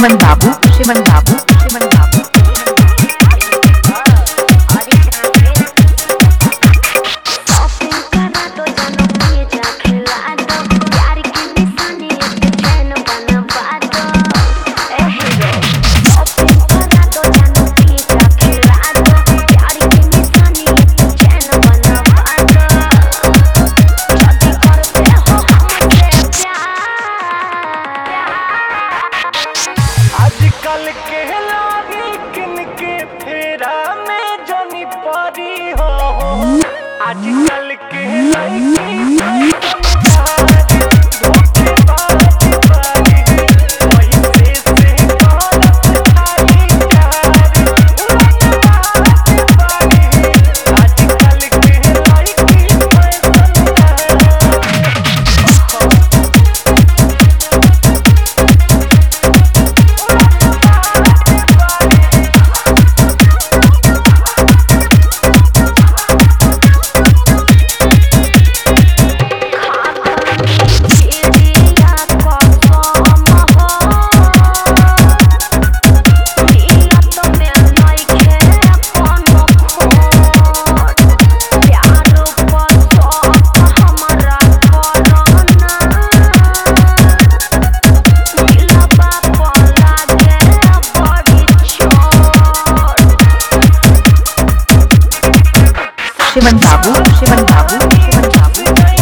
श्रीमन बाबू श्रीमन बाबू श्रीमन बाबू आजकल के लागी किनके फेरा में जनी परी हो आजकल के लड़की श्रीमन बाबू श्रीमन बाबू श्रीमन बाबू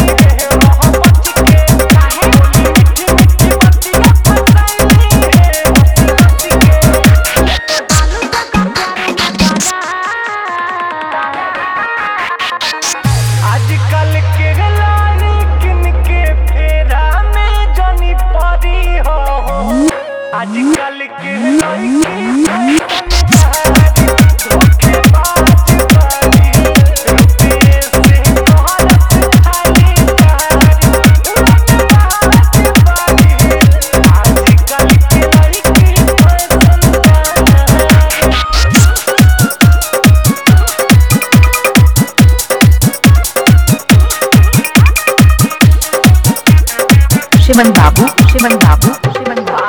आजकल के लागी किनके फेरा में जनी परी हो आजकल के लड़की श्रीमन बाबू श्रीमन बाबू श्रीमन बाबू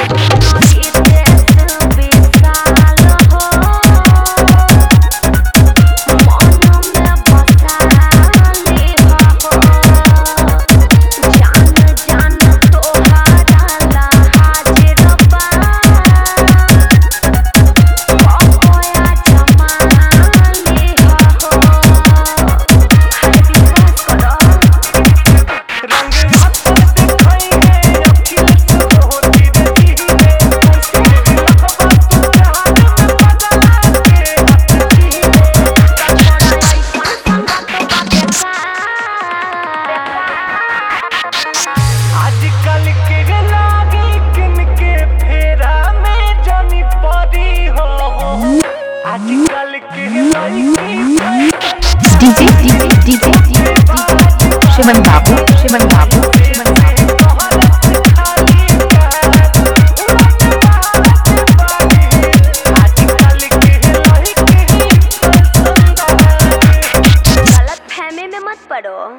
आजकल के लागी किनके फेरा में जनी परी हो आजकल के लड़की डीजे डीजे डीजे श्रीमन बाबू श्रीमन बाबू